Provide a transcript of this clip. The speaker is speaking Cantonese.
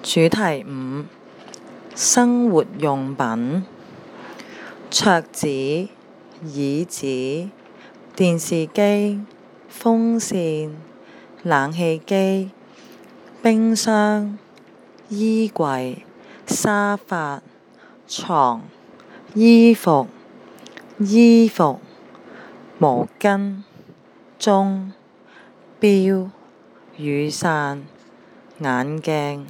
主題5：生活用品。桌子、椅子、電視機、風扇、冷氣機、冰箱、衣櫃、沙發、床、衣服、毛巾、鐘、錶、雨傘、眼鏡、